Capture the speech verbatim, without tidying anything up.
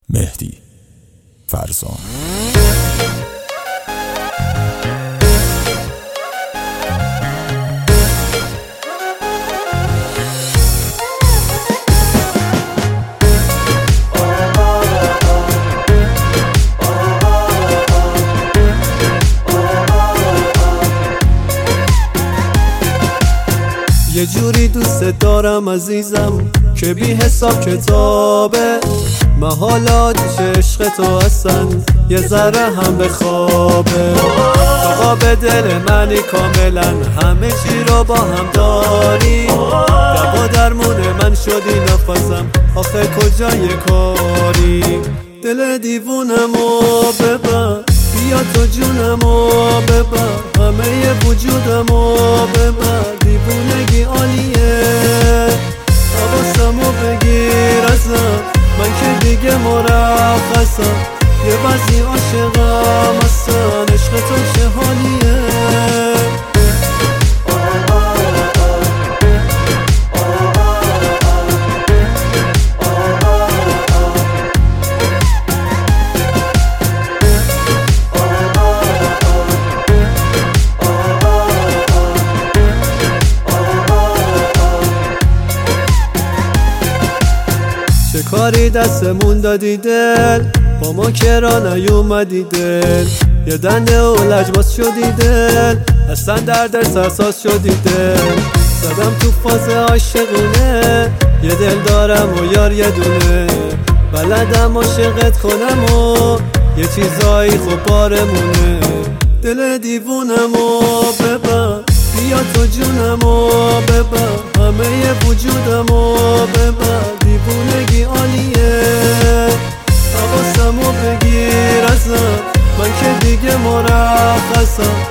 مهدی فرزان. یه جوری دوست دارم عزیزم که بی حساب کتابه، محالاتش عشق تو اصلا یه ذره هم به خوابه. تو قاب دل منی کاملا، همه چی رو با هم داری، دوا درمون من شدی نفسم، آخه کجای کاری؟ دل دیوونمو ببر، بیا تو جونمو ببر، همه وجودمو ببر، دیوونگی عالیه، حواسمو بگیر ازم، من که دیگه مرخصم، یه بعضی عاشقم هستن، عشق تو چه حالیه. چه کاری دستمون دادی دل، با ما کرا نیومدی دل، یه دنده و لجباز شدی دل، اصلا در سرساز شدی دل. زدم تو فاز عاشقونه، یه دل دارم و یار یه دونه، بلدم عاشقت کنم و یه چیزایی خوب بارمونه. دل دیوونمو ببر، بیا تو جونمو ببر، همه وجودمو ببر، دیوونگی عالیه، حواسمو بگیر ازم، من که دیگه مرخصم،